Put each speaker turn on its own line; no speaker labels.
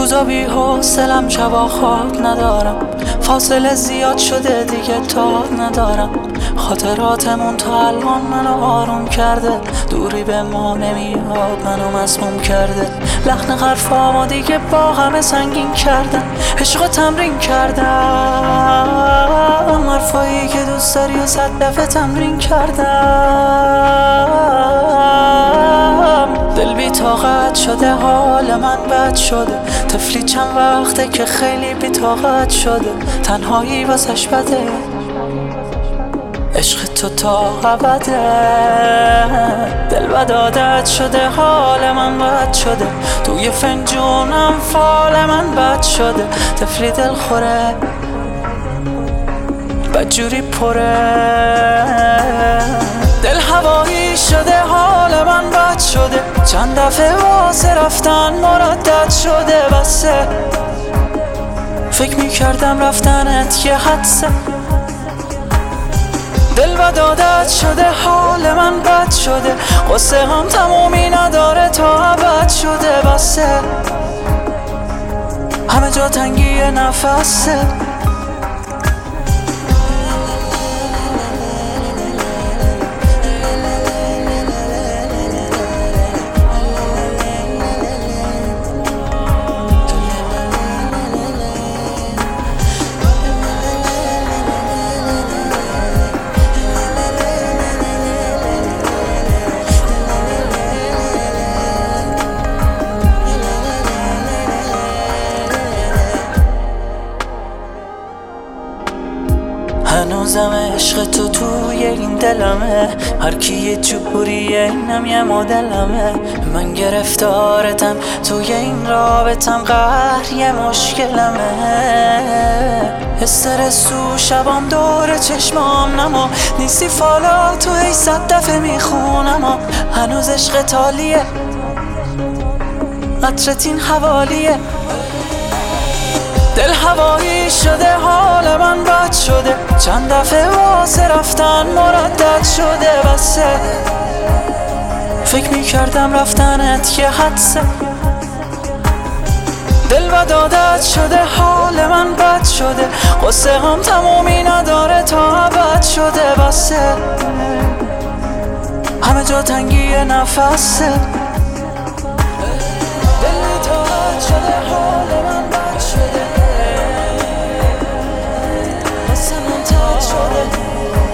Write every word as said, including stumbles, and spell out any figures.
روزا بی حوصلم، شبا خواب ندارم، فاصله زیاد شده دیگه تاب ندارم. خاطراتمون تا الان منو آروم کرده، دوری به ما نمیاد منو مسموم کرده. لحن حرفامو دیگه با همه سنگین کردن، عشق تمرین کردم، حرفایی که دوست داری و صد دفعه تمرین کردم. دل بی طاقت شده، حال من بد شده، طفلی چند وقته که خیلی بی طاقت شده. تنهایی واسش بده، عشق تو تا ابده. دل بد عادت شده، حال من بد شده، توی فنجونم فال من بد شده. طفلی دل خوره، بدجوری پره، دل هوایی شده، حال من بد شده. چند دفعه واسه رفتن مردد شده، بسه فکر میکردم رفتنت یه حدسه. دل بد عادت شده، حال من بد شده، قصه هم تمومی نداره تا ابد شده. بسه همه جا تنگی نفسه. هنوزم عشق تو توی این دلمه، هر کی یه جوریه اینم یه مدلمه. من گرفتارتم توی این رابطم، قهر یه مشکلمه. استرس تو شبام دور چشمام نما، نیستی فالا تو ای صد دفعه میخونم. هنوز عشق تالیه، عطرت این حوالیه. دل هوایی شده، حال من بد شده، چند دفعه واسه رفتن مردد شده. بسه فکر میکردم رفتنت یه حدسه. دل بد عادت شده، حال من بد شده، قصه هم تمومی نداره تا ابد شده. بسه همه جا تنگی نفسه. دل بی طاقت شده، حال من بد شده، قصه من تد شده.